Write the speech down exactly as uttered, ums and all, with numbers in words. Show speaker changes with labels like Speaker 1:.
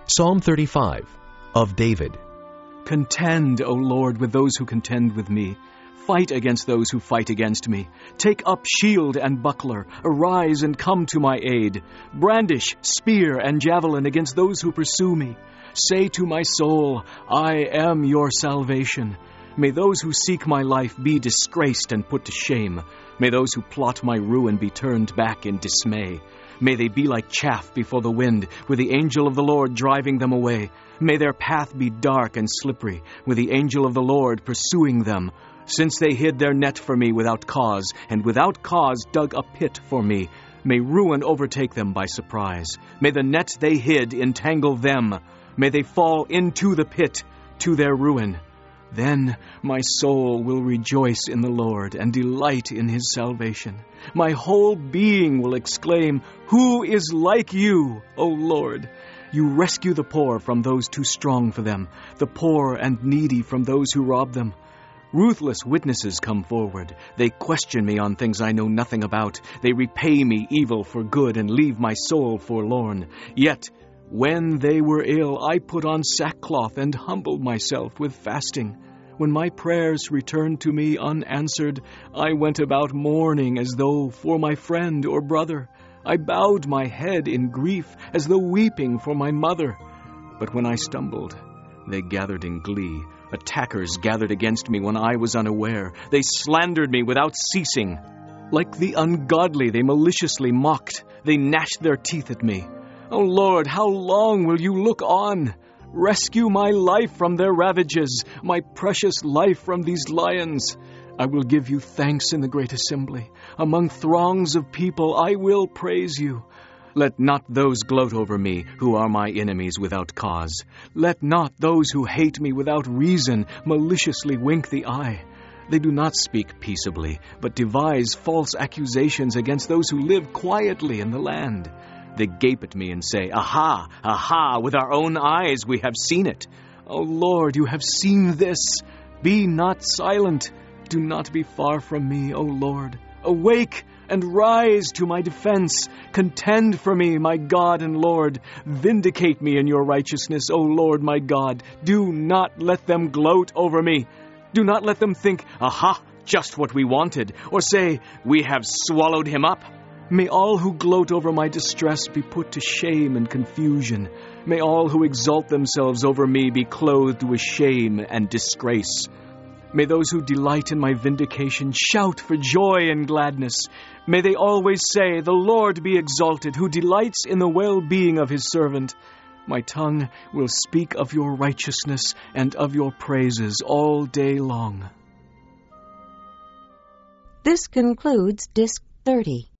Speaker 1: Psalm thirty-five, of David.
Speaker 2: Contend, O Lord, with those who contend with me. Fight against those who fight against me. Take up shield and buckler. Arise and come to my aid. Brandish spear and javelin against those who pursue me. Say to my soul, I am your salvation. May those who seek my life be disgraced and put to shame. May those who plot my ruin be turned back in dismay. May they be like chaff before the wind, with the angel of the Lord driving them away. May their path be dark and slippery, with the angel of the Lord pursuing them. Since they hid their net for me without cause, and without cause dug a pit for me, may ruin overtake them by surprise. May the net they hid entangle them. May they fall into the pit, to their ruin. Then my soul will rejoice in the Lord and delight in his salvation. My whole being will exclaim, Who is like you, O Lord? You rescue the poor from those too strong for them, the poor and needy from those who rob them. Ruthless witnesses come forward. They question me on things I know nothing about. They repay me evil for good and leave my soul forlorn. Yet, when they were ill, I put on sackcloth and humbled myself with fasting. When my prayers returned to me unanswered, I went about mourning as though for my friend or brother. I bowed my head in grief as though weeping for my mother. But when I stumbled, they gathered in glee. Attackers gathered against me when I was unaware. They slandered me without ceasing. Like the ungodly, they maliciously mocked. They gnashed their teeth at me. O Lord, how long will you look on? Rescue my life from their ravages, my precious life from these lions. I will give you thanks in the great assembly. Among throngs of people I will praise you. Let not those gloat over me who are my enemies without cause. Let not those who hate me without reason maliciously wink the eye. They do not speak peaceably, but devise false accusations against those who live quietly in the land. They gape at me and say, Aha, aha, with our own eyes we have seen it. O Lord, you have seen this. Be not silent. Do not be far from me, O Lord. Awake and rise to my defense. Contend for me, my God and Lord. Vindicate me in your righteousness, O Lord, my God. Do not let them gloat over me. Do not let them think, Aha, just what we wanted, or say, We have swallowed him up. May all who gloat over my distress be put to shame and confusion. May all who exalt themselves over me be clothed with shame and disgrace. May those who delight in my vindication shout for joy and gladness. May they always say, The Lord be exalted, who delights in the well-being of his servant. My tongue will speak of your righteousness and of your praises all day long.
Speaker 3: This concludes Disc thirty.